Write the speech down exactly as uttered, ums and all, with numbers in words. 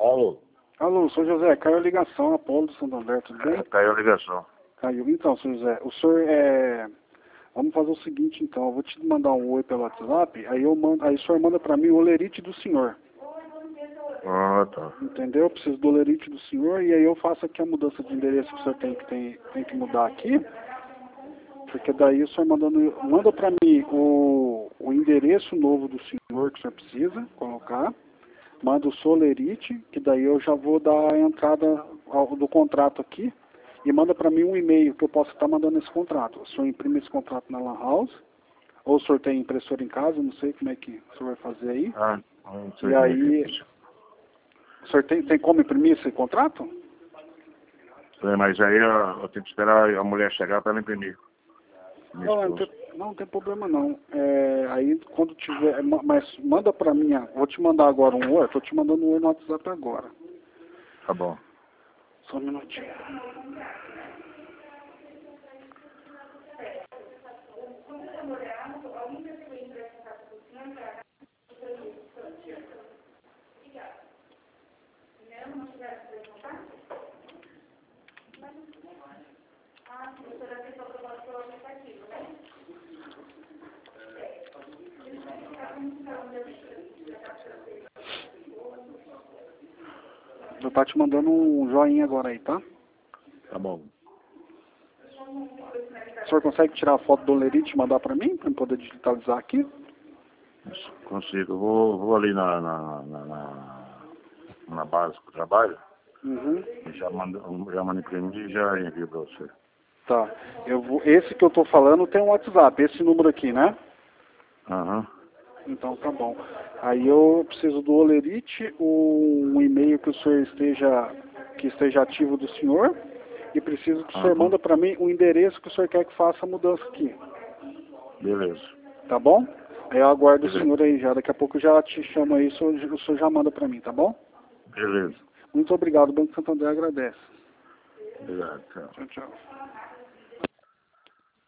Alô? Alô, senhor José, caiu a ligação, Apolo do Santander, tudo bem? É, caiu a ligação. Caiu. Então, senhor José, o senhor é... Vamos fazer o seguinte, então, eu vou te mandar um oi pelo WhatsApp, aí, eu mando, aí o senhor manda pra mim o olerite do senhor. Ah, tá. Entendeu? Eu preciso do olerite do senhor, e aí eu faço aqui a mudança de endereço que o senhor tem que, tem, tem que mudar aqui, porque daí o senhor mandando, manda pra mim o, o endereço novo do senhor que o senhor precisa colocar, manda o solerite, que daí eu já vou dar a entrada ao, do contrato aqui, e manda para mim um e-mail que eu posso estar mandando esse contrato. O senhor imprime esse contrato na Lan House, ou o senhor tem impressora em casa, não sei como é que o senhor vai fazer aí. Ah, não sei E como é aí, que é. o senhor tem, tem como imprimir esse contrato? É, mas aí eu, eu tenho que esperar a mulher chegar para ela imprimir. Minha Não, não esposa. tem, não tem problema não. É, aí quando tiver, ma- mas manda para mim, vou te mandar agora um oi, estou te mandando um oi no WhatsApp agora. Tá bom. Só um minutinho. Eu tá te mandando um joinha agora aí, tá? Tá bom. O senhor consegue tirar a foto do olerite e mandar para mim, para eu poder digitalizar aqui? Consigo. Eu Vou, vou ali na, na, na, na, na base do trabalho. Uhum. E já mando, já mando imprimir e já envio para você. Tá. Eu vou, esse que eu tô falando tem um WhatsApp, esse número aqui, né? Aham. Então tá bom. Aí eu preciso do olerite, um e-mail que o senhor esteja, que esteja ativo do senhor, e preciso que o senhor Aham. manda para mim o endereço que o senhor quer que faça a mudança aqui. Beleza. Tá bom? Aí eu aguardo o Beleza. senhor aí já. Daqui a pouco eu já te chamo aí, o senhor, o senhor já manda para mim, tá bom? Beleza. Muito obrigado, o Banco Santander agradece. Obrigado. Tchau. Tchau, tchau.